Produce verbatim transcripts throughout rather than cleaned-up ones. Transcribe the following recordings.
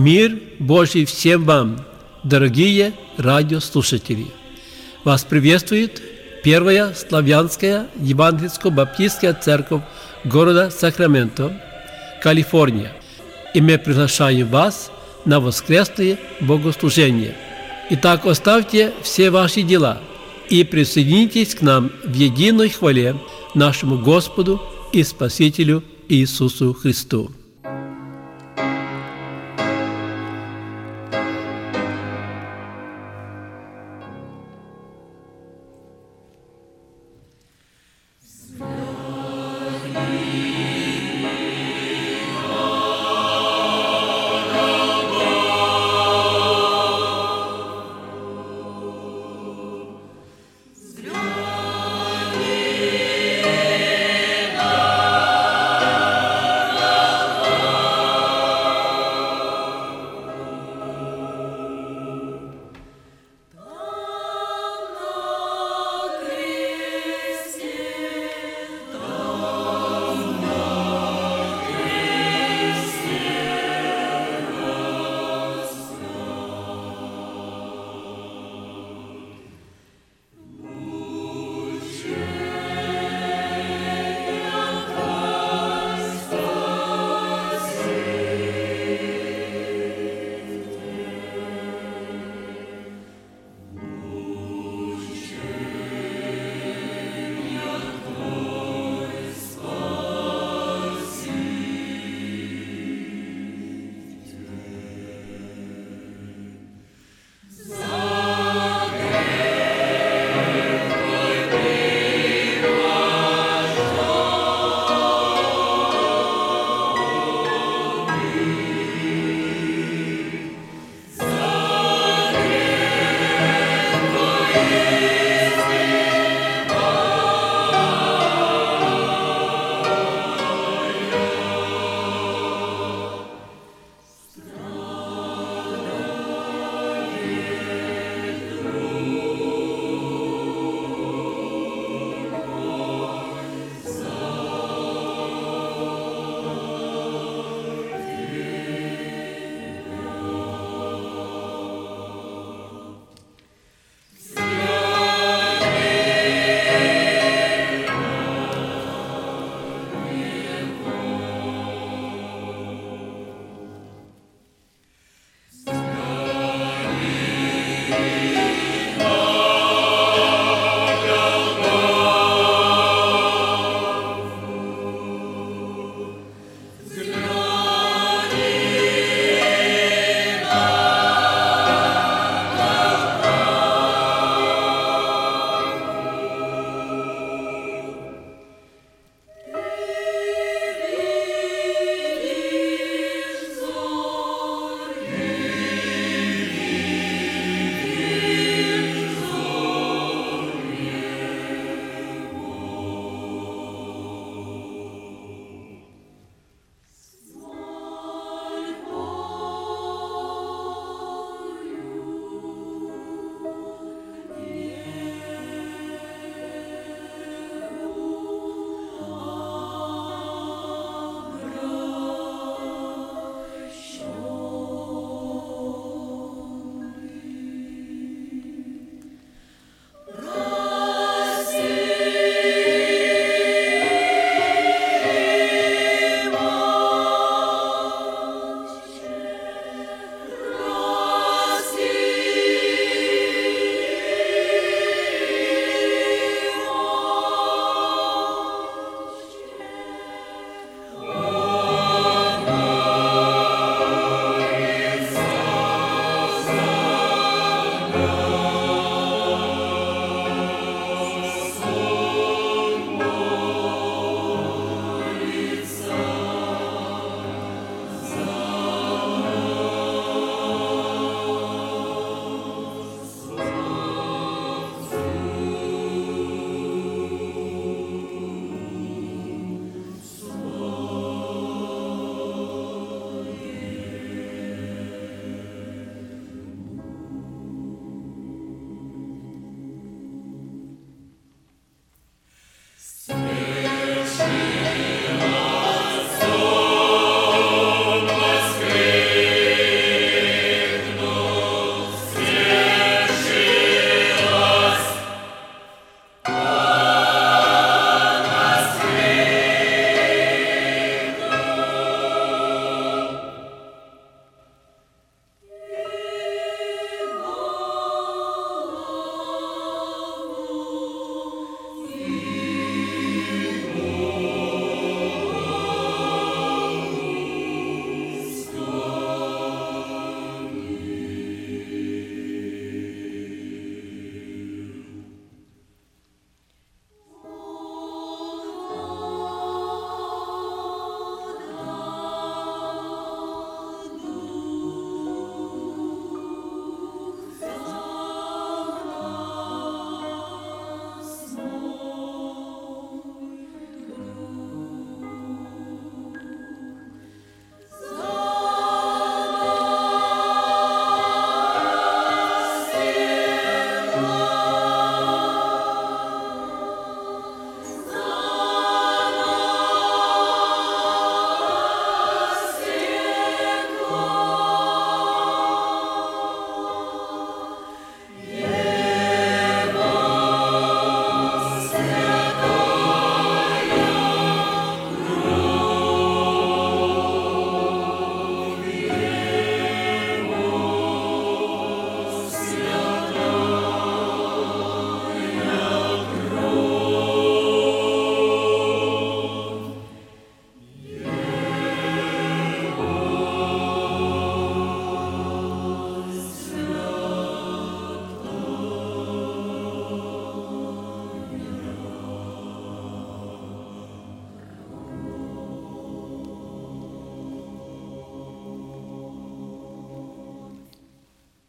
Мир Божий всем вам, дорогие радиослушатели! Вас приветствует Первая Славянская Евангельско-Баптистская Церковь города Сакраменто, Калифорния. И мы приглашаем вас на воскресное богослужение. Итак, оставьте все ваши дела и присоединитесь к нам в единой хвале нашему Господу и Спасителю Иисусу Христу.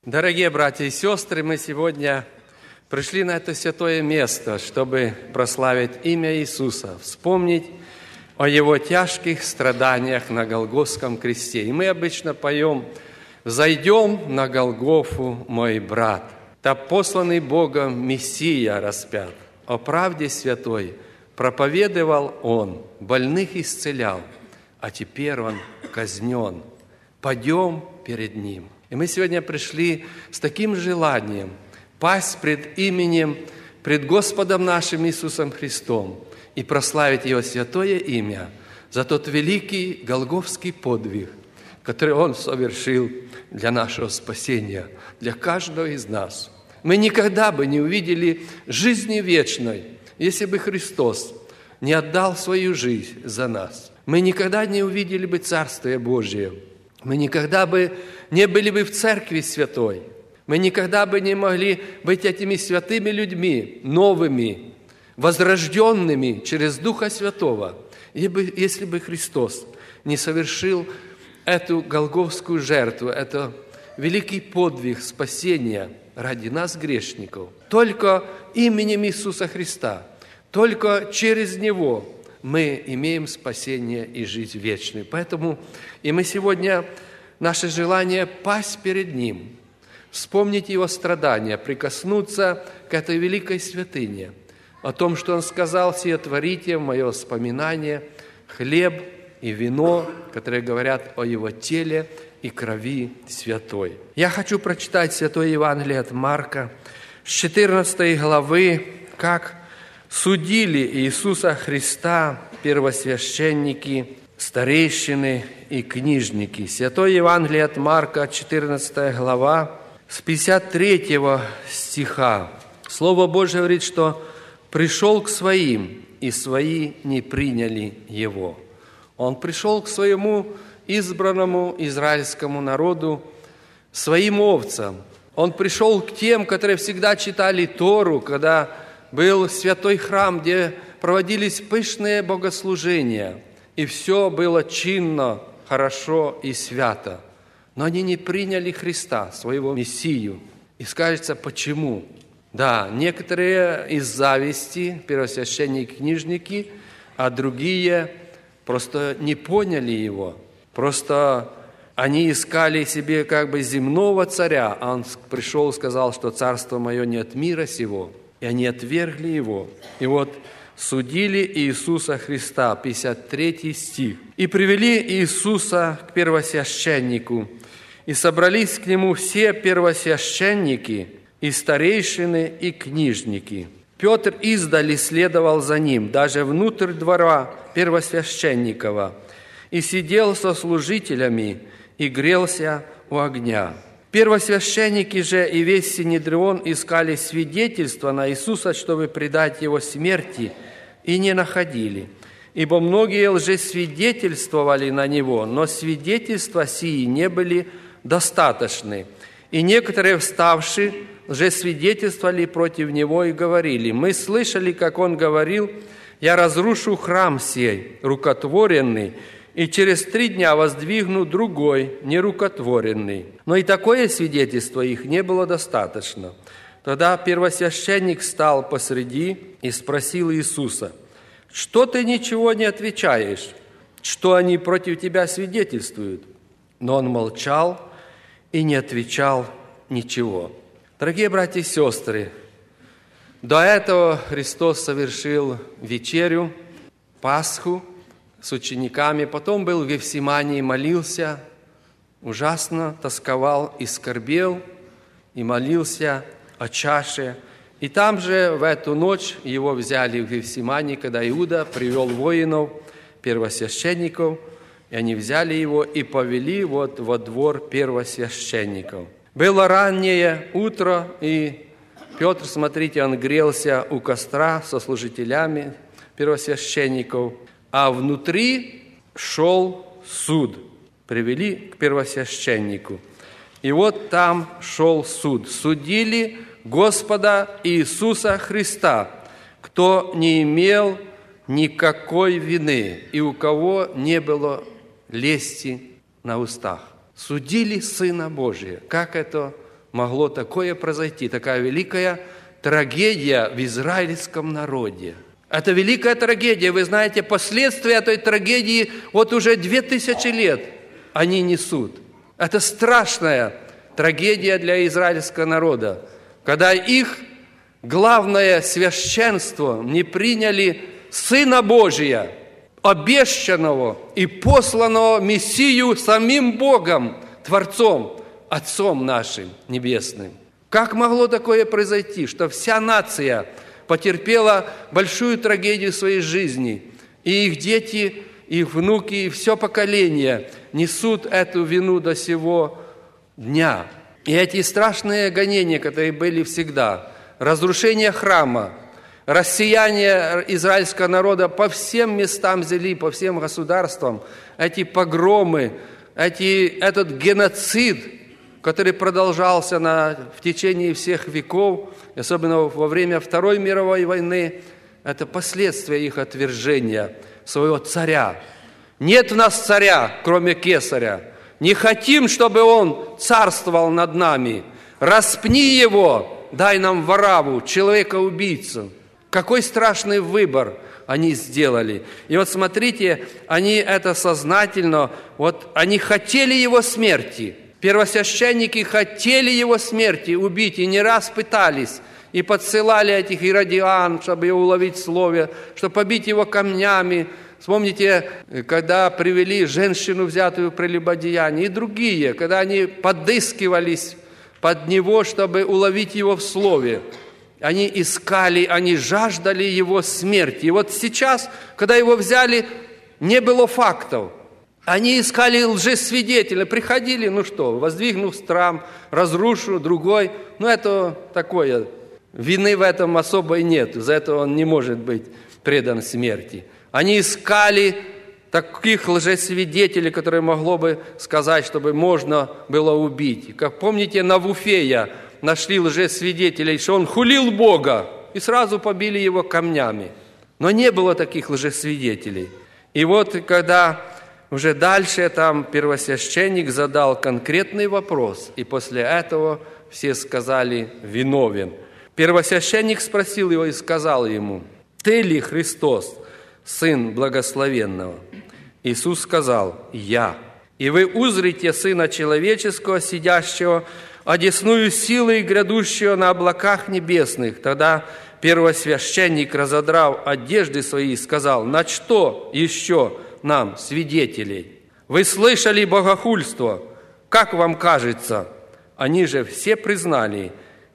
Дорогие братья и сестры, мы сегодня пришли на это святое место, чтобы прославить имя Иисуса, вспомнить о Его тяжких страданиях на Голгофском кресте. И мы обычно поем «Взойдем на Голгофу, мой брат». Та посланный Богом Мессия распят, о правде святой проповедовал Он, больных исцелял, а теперь Он казнен. Пойдем перед Ним. И мы сегодня пришли с таким желанием пасть пред именем, пред Господом нашим Иисусом Христом и прославить Его святое имя за тот великий голгофский подвиг, который Он совершил для нашего спасения, для каждого из нас. Мы никогда бы не увидели жизни вечной, если бы Христос не отдал свою жизнь за нас. Мы никогда не увидели бы Царствие Божие. Мы никогда бы не были бы в Церкви Святой. Мы никогда бы не могли быть этими святыми людьми, новыми, возрожденными через Духа Святого, если бы Христос не совершил эту голгофскую жертву, это великий подвиг спасения ради нас, грешников. Только именем Иисуса Христа, только через Него мы имеем спасение и жизнь вечную. Поэтому и мы сегодня, наше желание пасть перед Ним, вспомнить Его страдания, прикоснуться к этой великой святыне, о том, что Он сказал: «Сие творите в мое вспоминание хлеб и вино», которые говорят о Его теле и крови святой. Я хочу прочитать Святое Евангелие от Марка с четырнадцатой главы, как судили Иисуса Христа первосвященники, старейшины и книжники. Святое Евангелие от Марка, четырнадцатая глава, с пятьдесят третьего стиха. Слово Божие говорит, что «пришел к своим, и свои не приняли Его». Он пришел к своему избранному израильскому народу, своим овцам. Он пришел к тем, которые всегда читали Тору, когда был святой храм, где проводились пышные богослужения, и все было чинно, хорошо и свято. Но они не приняли Христа, своего Мессию. И скажется, почему? Да, некоторые из зависти, первосвященники, книжники, а другие просто не поняли Его. Просто они искали себе как бы земного царя, а Он пришел и сказал, что царство мое не от мира сего. И они отвергли Его. И вот судили Иисуса Христа, пятьдесят третий стих. «И привели Иисуса к первосвященнику, и собрались к Нему все первосвященники, и старейшины, и книжники. Петр издали следовал за Ним, даже внутрь двора первосвященникова, и сидел со служителями, и грелся у огня. Первосвященники же и весь Синедрион искали свидетельства на Иисуса, чтобы предать Его смерти, и не находили. Ибо многие лжесвидетельствовали на Него, но свидетельства сии не были достаточны. И некоторые, вставшие, лжесвидетельствовали против Него и говорили: «Мы слышали, как Он говорил: я разрушу храм сей, рукотворенный, и через три дня воздвигну другой, нерукотворенный». Но и такое свидетельство их не было достаточно. Тогда первосвященник встал посреди и спросил Иисуса: «Что ты ничего не отвечаешь? Что они против тебя свидетельствуют?» Но он молчал и не отвечал ничего. Дорогие братья и сестры, до этого Христос совершил вечерю, Пасху с учениками, потом был в Гефсимании, молился, ужасно тосковал и скорбел, и молился о чаше. И там же в эту ночь его взяли в Гефсимании, когда Иуда привел воинов, первосвященников, и они взяли его и повели вот во двор первосвященников. Было раннее утро, и Петр, смотрите, он грелся у костра со служителями первосвященников, а внутри шел суд. Привели к первосвященнику. И вот там шел суд. Судили Господа Иисуса Христа, кто не имел никакой вины и у кого не было лести на устах. Судили Сына Божия. Как это могло такое произойти, такая великая трагедия в израильском народе? Это великая трагедия. Вы знаете, последствия этой трагедии вот уже две тысячи лет они несут. Это страшная трагедия для израильского народа, когда их главное священство не приняли Сына Божия, обещанного и посланного Мессию самим Богом, Творцом, Отцом нашим Небесным. Как могло такое произойти, что вся нация потерпела большую трагедию в своей жизни, и их дети, их внуки, и все поколение несут эту вину до сего дня. И эти страшные гонения, которые были всегда, разрушение храма, рассеяние израильского народа по всем местам земли, по всем государствам, эти погромы, эти, этот геноцид, который продолжался на, в течение всех веков, особенно во время Второй мировой войны, это последствия их отвержения своего царя. Нет у нас царя, кроме кесаря. Не хотим, чтобы он царствовал над нами. Распни его, дай нам Варавву, человека-убийцу. Какой страшный выбор они сделали. И вот смотрите, они это сознательно, вот они хотели его смерти. Первосвященники хотели его смерти убить, и не раз пытались, и подсылали этих иродиан, чтобы его уловить в слове, чтобы побить его камнями. Вспомните, когда привели женщину, взятую в прелюбодеянии, и другие, когда они подыскивались под него, чтобы уловить его в слове. Они искали, они жаждали его смерти. И вот сейчас, когда его взяли, не было фактов. Они искали лжесвидетеля, приходили, ну что, воздвигну храм, разрушу, другой. Ну это такое, вины в этом особой нет, за это он не может быть предан смерти. Они искали таких лжесвидетелей, которые могло бы сказать, чтобы можно было убить. Как помните, Навуфея нашли лжесвидетелей, что он хулил Бога, и сразу побили его камнями. Но не было таких лжесвидетелей. И вот когда уже дальше там первосвященник задал конкретный вопрос, и после этого все сказали «виновен». Первосвященник спросил его и сказал ему: «Ты ли Христос, Сын Благословенного?» Иисус сказал: «Я. И вы узрите Сына Человеческого, сидящего одесную силы и грядущего на облаках небесных». Тогда первосвященник, разодрав одежды свои, сказал: «На что еще нам, свидетелей? Вы слышали богохульство? Как вам кажется?» Они же все признали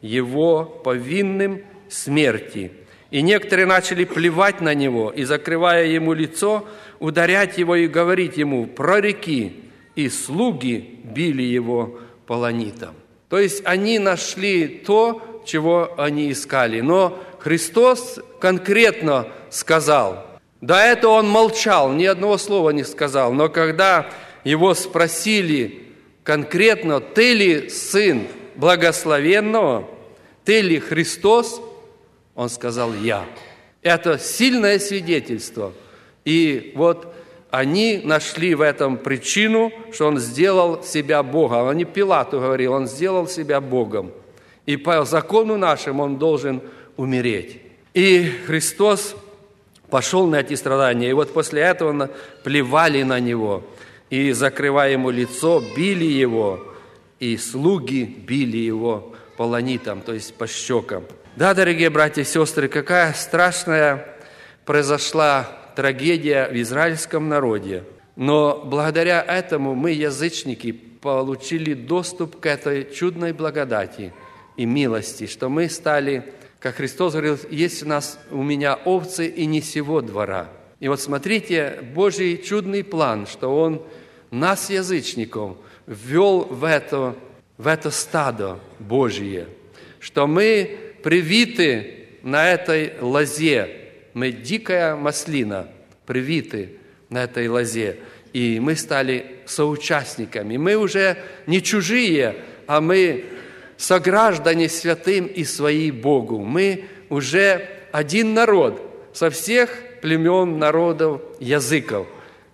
его повинным смерти. И некоторые начали плевать на него, и, закрывая ему лицо, ударять его и говорить ему: «Прореки!» И слуги били его полонитом. То есть они нашли то, чего они искали. Но Христос конкретно сказал. До этого он молчал, ни одного слова не сказал. Но когда его спросили конкретно: «Ты ли Сын Благословенного? Ты ли Христос?» Он сказал: «Я». Это сильное свидетельство. И вот они нашли в этом причину, что он сделал себя Богом. Он не Пилату говорил, он сделал себя Богом. И по закону нашему он должен умереть. И Христос пошел на эти страдания. И вот после этого плевали на него. И, закрывая ему лицо, били его. И слуги били его полонитом, то есть по щекам. Да, дорогие братья и сестры, какая страшная произошла трагедия в израильском народе. Но благодаря этому мы, язычники, получили доступ к этой чудной благодати и милости, что мы стали, как Христос говорил: «Есть у нас, у меня овцы и не сего двора». И вот смотрите, Божий чудный план, что Он нас, язычников, ввел в это, в это стадо Божие, что мы привиты на этой лозе. Мы дикая маслина, привиты на этой лозе. И мы стали соучастниками. Мы уже не чужие, а мы сограждане святым и свои Богу. Мы уже один народ со всех племен, народов, языков.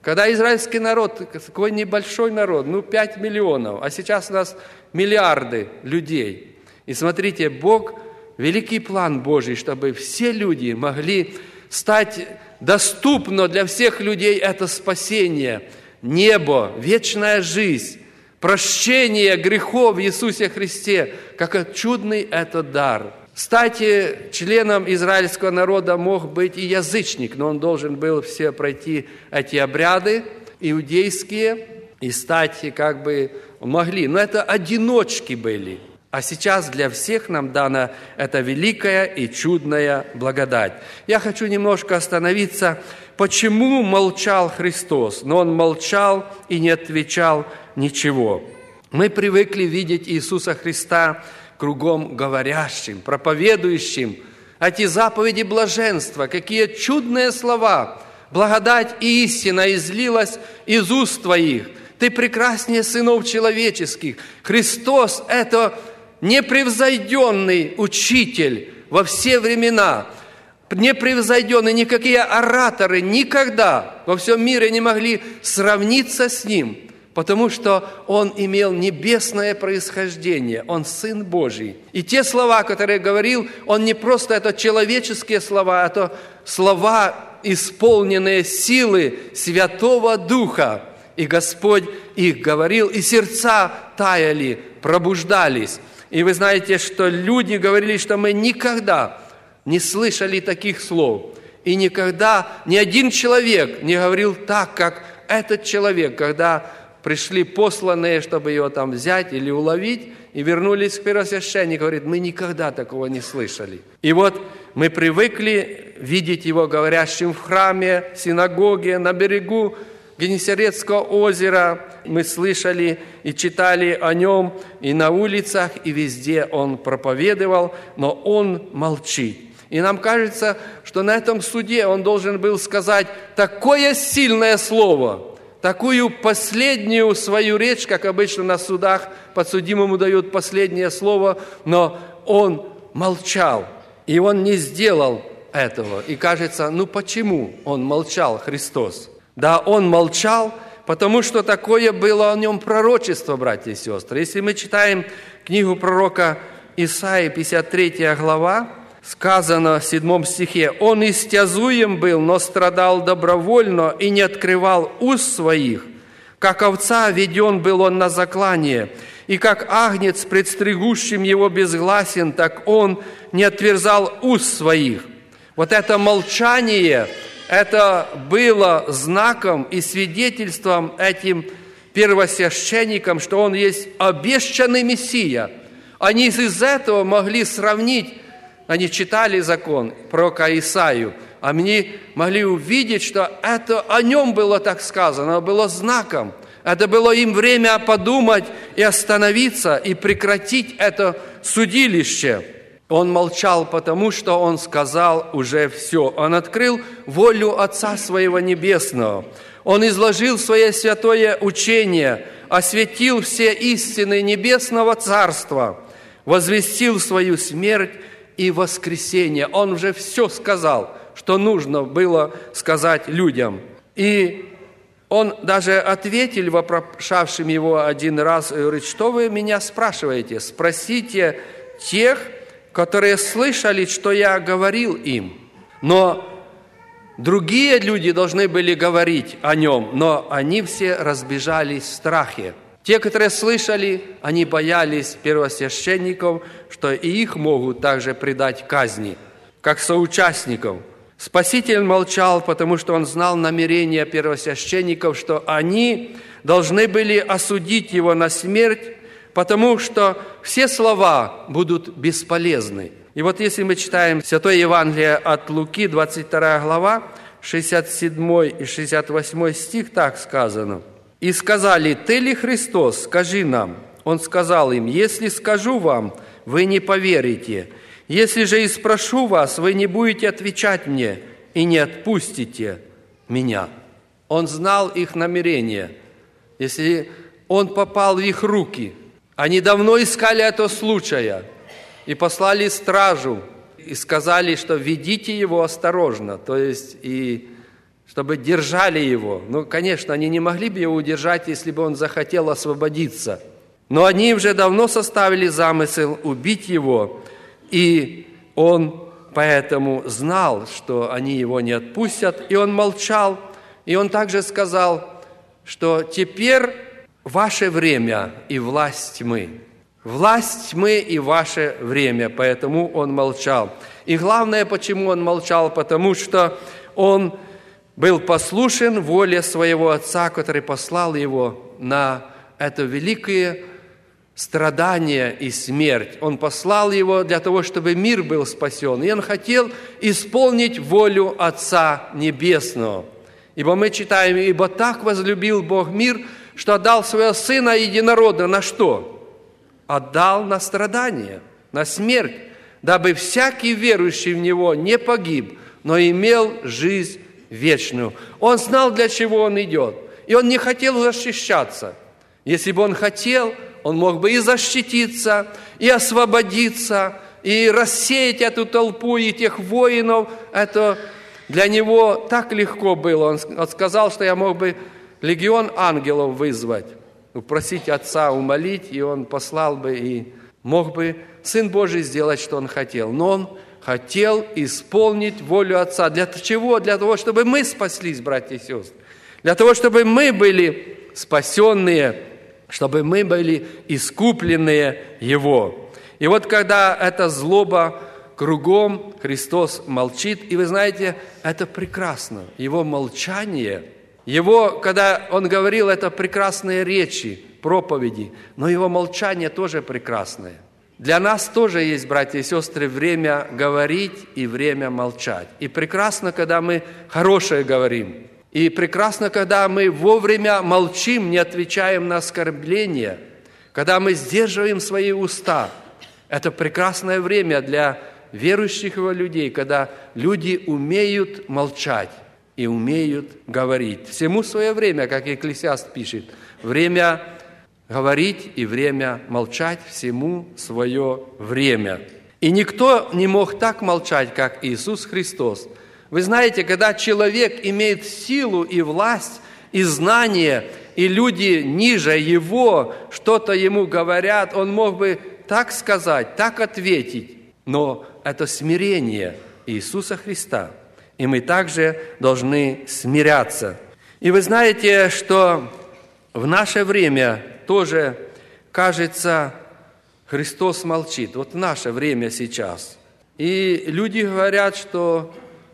Когда израильский народ, такой небольшой народ, ну пять миллионов, а сейчас у нас миллиарды людей. И смотрите, Бог, великий план Божий, чтобы все люди могли стать доступно для всех людей это спасение, небо, вечная жизнь, прощение грехов в Иисусе Христе, как чудный это дар. Стать членом израильского народа мог быть и язычник, но он должен был все пройти эти обряды иудейские и стать как бы могли. Но это одиночки были. А сейчас для всех нам дана эта великая и чудная благодать. Я хочу немножко остановиться, почему молчал Христос, но Он молчал и не отвечал ничего. Мы привыкли видеть Иисуса Христа кругом говорящим, проповедующим эти заповеди блаженства, какие чудные слова, благодать и истина излилась из уст Твоих. Ты прекраснее сынов человеческих. Христос – это непревзойденный учитель во все времена, непревзойденный, никакие ораторы никогда во всем мире не могли сравниться с Ним, потому что Он имел небесное происхождение, Он Сын Божий. И те слова, которые говорил, Он не просто это человеческие слова, это слова, исполненные силы Святого Духа. И Господь их говорил, и сердца таяли, пробуждались. И вы знаете, что люди говорили, что мы никогда не слышали таких слов. И никогда ни один человек не говорил так, как этот человек, когда пришли посланные, чтобы его там взять или уловить, и вернулись к первосвященнику, говорит, мы никогда такого не слышали. И вот мы привыкли видеть его говорящим в храме, в синагоге, на берегу Генесаретского озера. Мы слышали и читали о нем и на улицах, и везде он проповедовал, но он молчит. И нам кажется, что на этом суде он должен был сказать такое сильное слово, такую последнюю свою речь, как обычно на судах подсудимому дают последнее слово, но он молчал, и он не сделал этого. И кажется, ну почему он молчал, Христос? Да, он молчал, потому что такое было о нем пророчество, братья и сестры. Если мы читаем книгу пророка Исаии, пятьдесят третья глава, сказано в седьмом стихе, «Он истязуем был, но страдал добровольно и не открывал уст своих. Как овца веден был он на заклание, и как агнец, пред стригущим его безгласен, так он не отверзал уст своих». Вот это молчание, это было знаком и свидетельством этим первосвященникам, что он есть обещанный Мессия. Они из этого могли сравнить. Они читали закон пророка Исаию, а они могли увидеть, что это о нем было так сказано, было знаком. Это было им время подумать и остановиться, и прекратить это судилище. Он молчал, потому что он сказал уже все. Он открыл волю Отца Своего Небесного. Он изложил свое святое учение, осветил все истины Небесного Царства, возвестил свою смерть и воскресение. Он уже все сказал, что нужно было сказать людям. И он даже ответил вопрошавшим его один раз, говорит, что вы меня спрашиваете? Спросите тех, которые слышали, что я говорил им. Но другие люди должны были говорить о нем, но они все разбежались в страхе. Те, которые слышали, они боялись первосвященников, что и их могут также предать казни, как соучастников. Спаситель молчал, потому что он знал намерения первосвященников, что они должны были осудить его на смерть, потому что все слова будут бесполезны. И вот если мы читаем Святое Евангелие от Луки, двадцать вторая глава, шестьдесят седьмой и шестьдесят восьмой стих, так сказано. «И сказали, ты ли Христос? Скажи нам». Он сказал им, «Если скажу вам, вы не поверите. Если же и спрошу вас, вы не будете отвечать мне и не отпустите меня». Он знал их намерения. Если он попал в их руки, они давно искали этого случая и послали стражу и сказали, что ведите его осторожно, то есть и чтобы держали его. Ну, конечно, они не могли бы его удержать, если бы он захотел освободиться. Но они уже давно составили замысел убить его, и он поэтому знал, что они его не отпустят, и он молчал. И он также сказал, что теперь ваше время и власть тьмы. Власть тьмы и ваше время, поэтому он молчал. И главное, почему он молчал, потому что он был послушен воле своего Отца, который послал его на это великое страдание и смерть. Он послал его для того, чтобы мир был спасен. И он хотел исполнить волю Отца Небесного. Ибо мы читаем, «Ибо так возлюбил Бог мир, что отдал Своего Сына Единородного». На что? Отдал на страдание, на смерть, дабы всякий верующий в Него не погиб, но имел жизнь вечную. Он знал, для чего он идет. И он не хотел защищаться. Если бы он хотел, он мог бы и защититься, и освободиться, и рассеять эту толпу и тех воинов. Это для него так легко было. Он сказал, что я мог бы легион ангелов вызвать, упросить Отца умолить, и он послал бы, и мог бы Сын Божий сделать, что он хотел. Но он хотел исполнить волю Отца. Для чего? Для того, чтобы мы спаслись, братья и сестры. Для того, чтобы мы были спасенные, чтобы мы были искупленные Его. И вот когда эта злоба кругом, Христос молчит. И вы знаете, это прекрасно. Его молчание, Его, когда Он говорил, это прекрасные речи, проповеди, но Его молчание тоже прекрасное. Для нас тоже есть, братья и сестры, время говорить и время молчать. И прекрасно, когда мы хорошее говорим. И прекрасно, когда мы вовремя молчим, не отвечаем на оскорбления, когда мы сдерживаем свои уста. Это прекрасное время для верующих его людей, когда люди умеют молчать и умеют говорить. Всему свое время, как Екклесиаст пишет, время говорить и время молчать, всему свое время. И никто не мог так молчать, как Иисус Христос. Вы знаете, когда человек имеет силу и власть, и знание, и люди ниже его что-то ему говорят, он мог бы так сказать, так ответить. Но это смирение Иисуса Христа. И мы также должны смиряться. И вы знаете, что в наше время тоже, кажется, Христос молчит. Вот в наше время сейчас. И люди говорят, что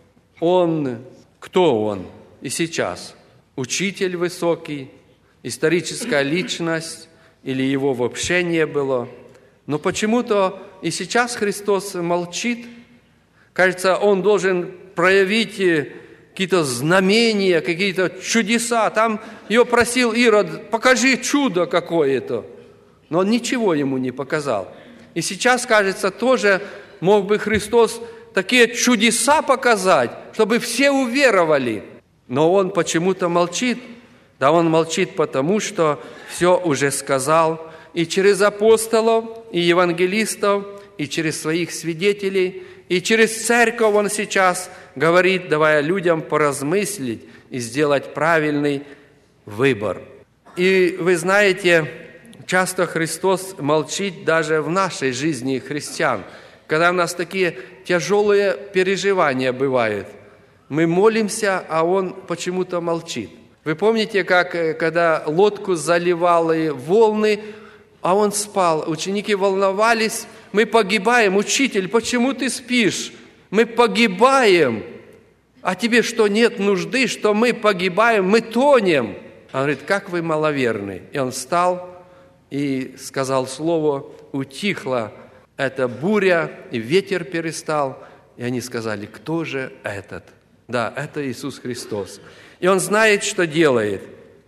Он, кто Он и сейчас? Учитель высокий, историческая личность, или Его вообще не было. Но почему-то и сейчас Христос молчит. Кажется, Он должен проявить какие-то знамения, какие-то чудеса. Там Его просил Ирод, покажи чудо какое-то. Но Он ничего ему не показал. И сейчас, кажется, тоже мог бы Христос такие чудеса показать, чтобы все уверовали. Но Он почему-то молчит. Да Он молчит, потому что все уже сказал. И через апостолов, и евангелистов, и через своих свидетелей, и через церковь Он сейчас говорит, давая людям поразмыслить и сделать правильный выбор. И вы знаете, часто Христос молчит даже в нашей жизни христиан. Когда у нас такие тяжелые переживания бывают, мы молимся, а Он почему-то молчит. Вы помните, как когда лодку заливали волны, а Он спал, ученики волновались, мы погибаем. Учитель, почему ты спишь? Мы погибаем. А тебе что, нет нужды, что мы погибаем, мы тонем? Он говорит, как вы маловерны. И Он встал и сказал слово, утихла эта буря, и ветер перестал. И они сказали, кто же этот? Да, это Иисус Христос. И Он знает, что делает.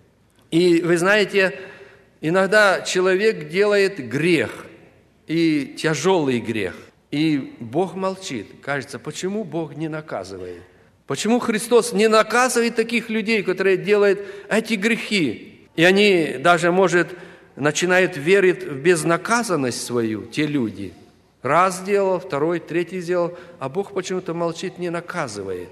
И вы знаете, иногда человек делает грех, и тяжелый грех, и Бог молчит. Кажется, почему Бог не наказывает? Почему Христос не наказывает таких людей, которые делают эти грехи? И они даже, может, начинают верить в безнаказанность свою, те люди. Раз сделал, второй, третий сделал, а Бог почему-то молчит, не наказывает.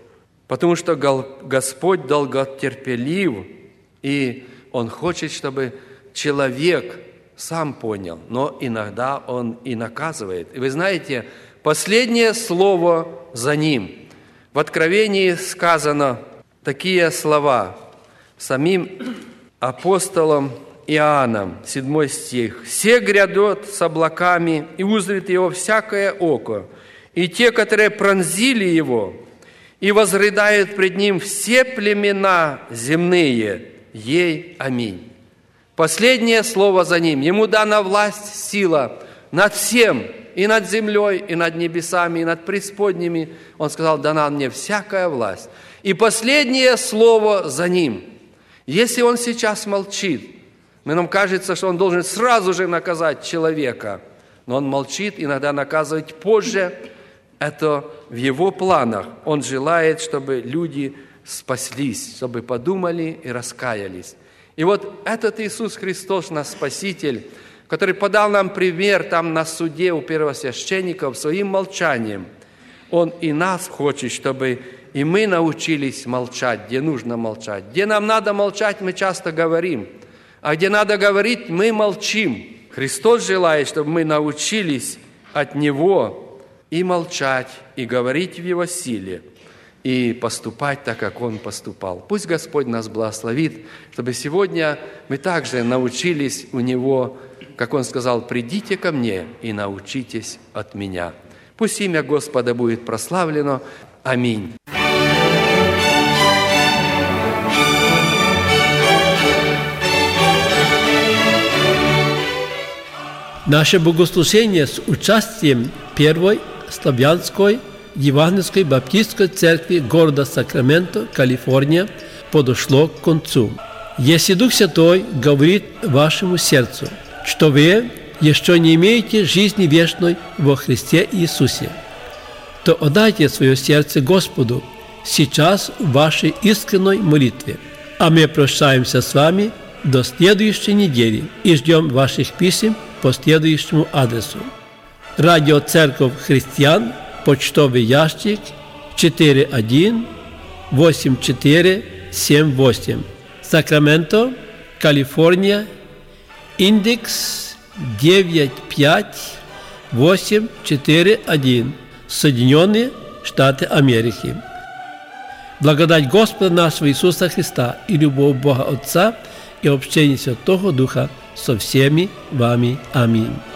потому что Господь долготерпелив, и Он хочет, чтобы человек сам понял, но иногда Он и наказывает. И вы знаете, последнее слово за Ним. В Откровении сказано такие слова самим апостолом Иоанном, седьмой стих. «Се грядет с облаками, и узрит его всякое око, и те, которые пронзили его, и возрыдают пред ним все племена земные, ей аминь». Последнее слово за ним. Ему дана власть, сила над всем, и над землей, и над небесами, и над преисподними. Он сказал, дана мне всякая власть. И последнее слово за ним. Если он сейчас молчит, нам кажется, что он должен сразу же наказать человека, но он молчит, иногда наказывать позже. Это в его планах. Он желает, чтобы люди спаслись, чтобы подумали и раскаялись. И вот этот Иисус Христос, наш Спаситель, который подал нам пример там на суде у первосвященников своим молчанием, Он и нас хочет, чтобы и мы научились молчать, где нужно молчать. Где нам надо молчать, мы часто говорим, а где надо говорить, мы молчим. Христос желает, чтобы мы научились от Него и молчать, и говорить в Его силе, и поступать так, как Он поступал. Пусть Господь нас благословит, чтобы сегодня мы также научились у Него, как Он сказал, «Придите ко мне и научитесь от Меня». Пусть имя Господа будет прославлено. Аминь. Наше богослужение с участием Первой славянской Евангельской Баптистской церкви города Сакраменто, Калифорния, подошло к концу. Если Дух Святой говорит вашему сердцу, что вы еще не имеете жизни вечной во Христе Иисусе, то отдайте свое сердце Господу сейчас в вашей искренней молитве. А мы прощаемся с вами до следующей недели и ждем ваших писем по следующему адресу. Радио Церковь Христиан, почтовый ящик четыре один восемь четыре семь восемь, Сакраменто, Калифорния, индекс девять пять восемь четыре один, Соединенные Штаты Америки. Благодать Господа нашего Иисуса Христа и любовь Бога Отца и общение Святого Духа со всеми вами. Аминь.